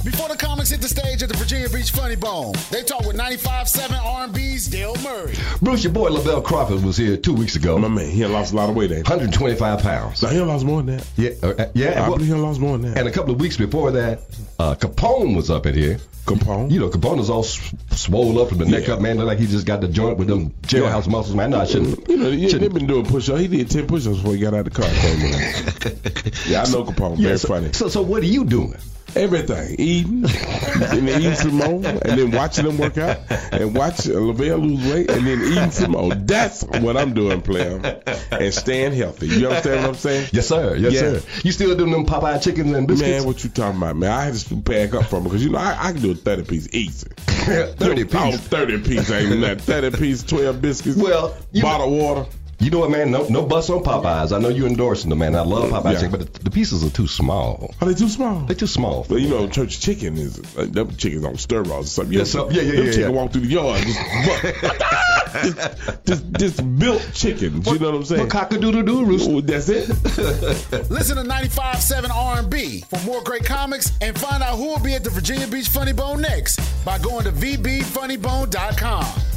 Before the comics hit the stage at the Virginia Beach Funny Bone, they talk with 95.7 R&B's Dale Murray. Bruce, your boy LaBelle Crawford was here 2 weeks ago. My man, he had lost a lot of weight, ain't he? 125 pounds. No, he had lost more than that. Yeah. I believe he had lost more than that. And a couple of weeks before that, Capone was up in here. Capone? You know, Capone is all swole up from the neck up, man. Look like he just got the joint with them jailhouse muscles, man. No, I shouldn't. You know, they've been doing push-ups. He did 10 push-ups before he got out of the car. Yeah, I know Capone. Very funny. So what are you doing? Everything. Eating, and then eating some more, and then watching them work out, and watch LaBelle lose weight, and then eating some more. That's what I'm doing, player. And staying healthy. You understand what I'm saying? Yes, sir. Yes, sir. You still doing them Popeye chickens and biscuits? Man, what you talking about, man? I had to pack up from it, because, you know, I can do a 30-piece easy. 30 piece. Oh, 30 piece ain't that. 30 piece, 12 biscuits, well, bottle of water. You know what, man? No bust on Popeyes. I know you're endorsing them, man. I love Popeye chicken, but the pieces are too small. Are they too small? They're too small. But you know, church chicken is them chickens on steroids or something. Yeah. Them chicken walk through the yard, just built chickens. You know what I'm saying? Cock-a-doodle-doo rooster. That's it. Listen to 95.7 R&B for more great comics and find out who will be at the Virginia Beach Funny Bone next by going to vbfunnybone.com.